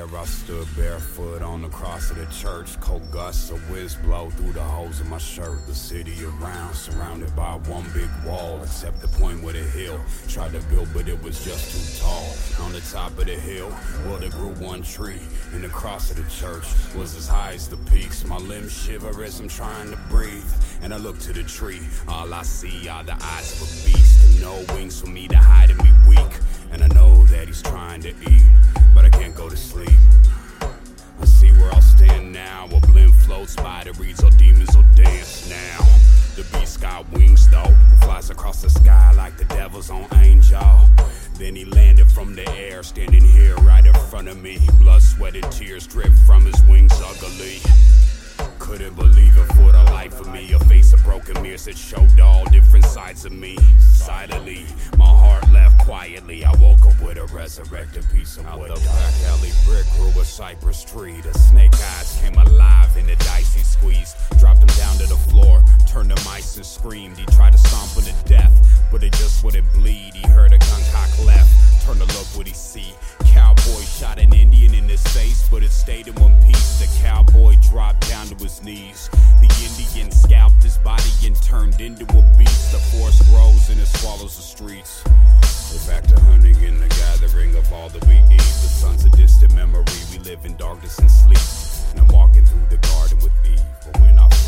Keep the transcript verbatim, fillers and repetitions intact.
I stood barefoot on the cross of the church. Cold gusts of whiz blow through the holes in my shirt. The city around, surrounded by one big wall, except the point where the hill tried to build, but it was just too tall. On the top of the hill, well, there grew one tree, and the cross of the church was as high as the peaks. My limbs shiver as I'm trying to breathe, and I look to the tree. All I see are the eyes of a beast, and no wings for me to hide and be weak. And I know that he's trying to eat, but I can't go to sleep. I see where I'll stand now. A blimp floats by that reads, all demons will dance now. The beast got wings though, flies across the sky like the devil's own angel. Then he landed from the air, standing here right in front of me. Blood, sweat, and tears drip from his wings ugly. Couldn't believe it for the life of me. A face of broken mirrors that showed all different sides of me. Silently, my heart left quietly. I woke up with a resurrected piece of wood. Out the back alley brick grew a cypress tree. The snake eyes came alive in the dice he squeezed. Dropped him down to the floor, turned to mice and screamed. He tried to stomp him to death, but it just wouldn't bleed. He heard a gun cock left, turned to look what he see. Cowboy shot an Indian in his face, but it stayed in one piece. The cowboy dropped down to his knees. The Indian scalped his body and turned into a beast. The forest grows and it swallows the streets. We're back to hunting in the gathering of all that we eat. The sun's a distant memory. We live in darkness and sleep. And I'm walking through the garden with Eve. But when I